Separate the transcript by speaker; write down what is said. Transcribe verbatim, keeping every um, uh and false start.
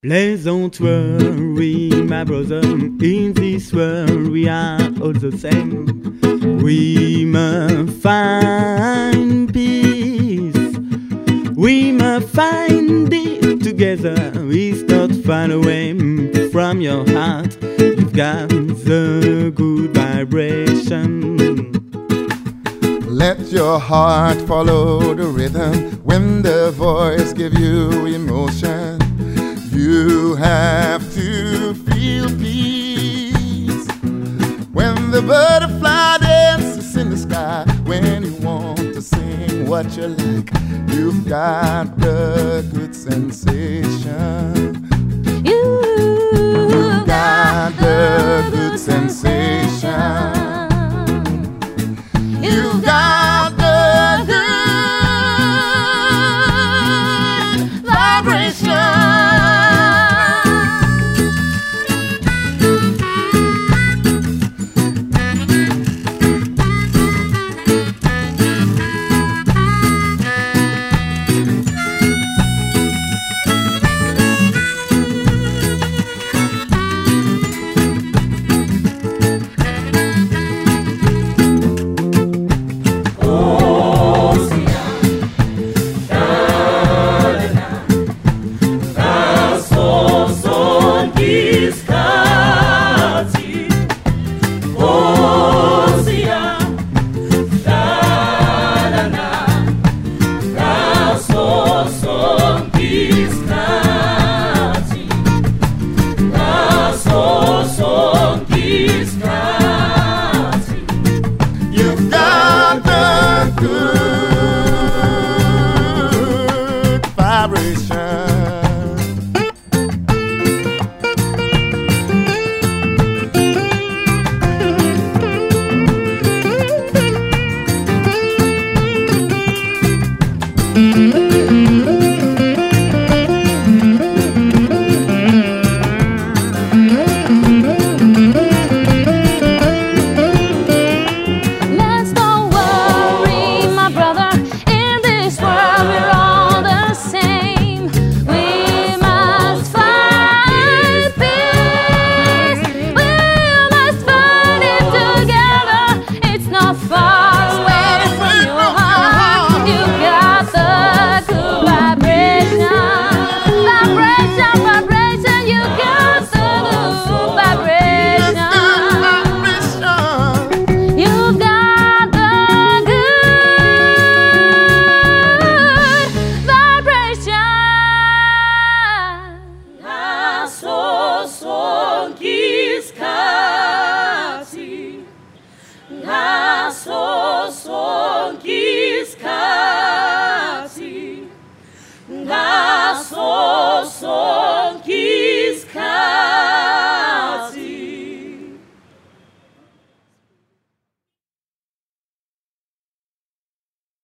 Speaker 1: Please don't worry, my brother. In this world we are all the same. We must find peace. We must find it together. We start far away from your heart. You've got the good vibration.
Speaker 2: Let your heart follow the rhythm. When the voice gives you emotion, you have to feel peace. When the butterfly dances in the sky, when you want to sing what you like, you've got the good sensation.